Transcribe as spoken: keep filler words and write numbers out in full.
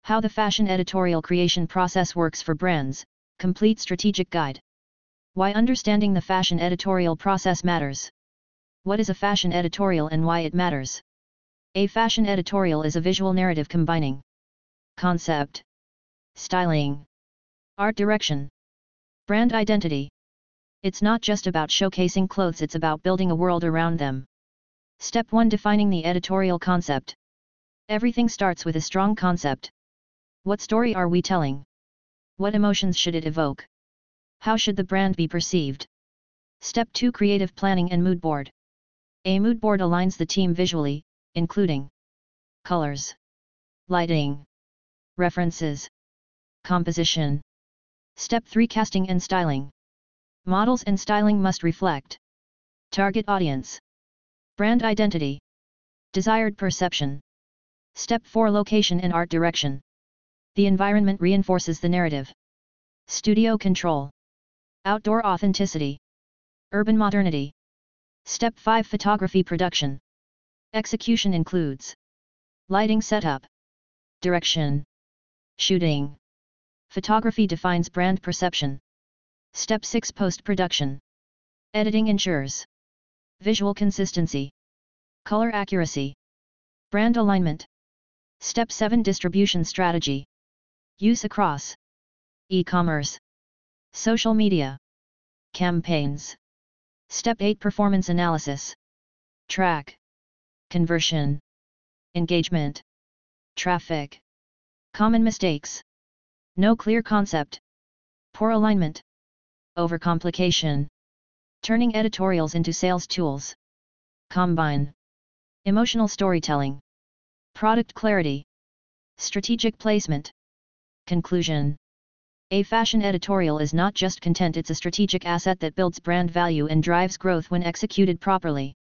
How the fashion editorial creation process works for brands, complete strategic guide. Why understanding the fashion editorial process matters. What is a fashion editorial and why it matters? A fashion editorial is a visual narrative combining concept, styling, art direction, brand identity. It's not just about showcasing clothes, it's about building a world around them. Step one: Defining the editorial concept. Everything starts with a strong concept. What story are we telling? What emotions should it evoke? How should the brand be perceived? Step two: Creative planning and mood board. A mood board aligns the team visually, including colors, lighting, references, composition. Step three: Casting and styling. Models and styling must reflect target audience, brand identity, desired perception. Step four: Location and art direction. The environment reinforces the narrative. Studio control, outdoor authenticity, urban modernity. Step five: Photography production. Execution includes lighting setup, direction, shooting. Photography defines brand perception. Step six: Post-production. Editing ensures visual consistency, color accuracy, brand alignment. Step seven: Distribution strategy. Use across e-commerce, social media, campaigns. Step eight: Performance analysis. Track conversion, engagement, traffic. Common mistakes: no clear concept, poor alignment, overcomplication, turning editorials into sales tools. Combine emotional storytelling, product clarity, strategic placement. Conclusion: a fashion editorial is not just content, it's a strategic asset that builds brand value and drives growth when executed properly.